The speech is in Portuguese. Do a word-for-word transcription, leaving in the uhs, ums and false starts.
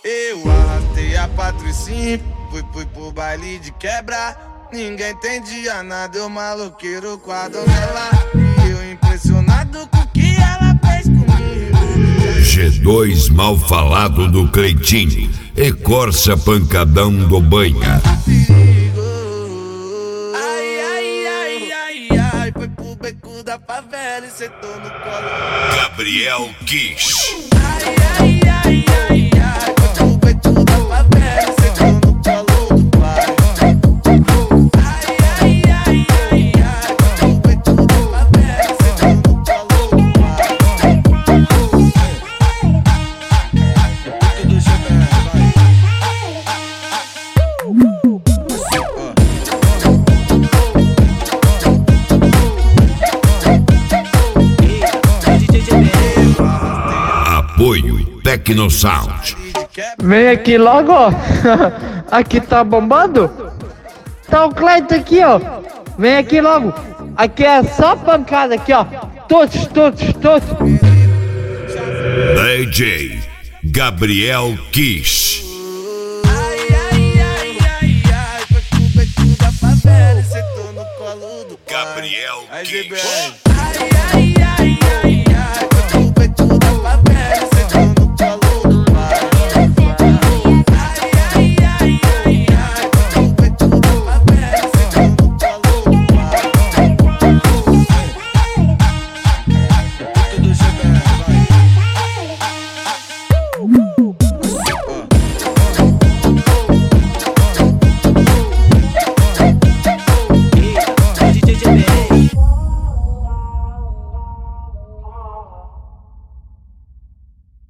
Eu arrastei a Patricinha, fui, fui pro baile de quebra. Ninguém entendia nada, eu maloqueiro com a donzela. E eu impressionado com o que ela fez comigo. G dois mal falado do Cleitinho e Corsa pancadão do Banha. Ai, ai, ai, ai, ai, foi pro beco da favela e sentou no colo. Gabriel Kish. Ai, ai, ai, ai, ai, foi pro beco da favela e sentou no colo do pai. Ai, ai, ai, ai, ai, foi pro beco da favela e sentou no colo do pai. Beco do G B, Apoio Tecnosound. Vem aqui logo, ó. Aqui tá bombando. Tá o Cleiton aqui, ó. Vem aqui logo. Aqui é só pancada aqui, ó. Todos, todos, todos. D J Gabriel Kish. ai, ai, ai, ai, ai, foi pro beco da favela e sentou no colo do pai. Gabriel Aí, Kish. G B R.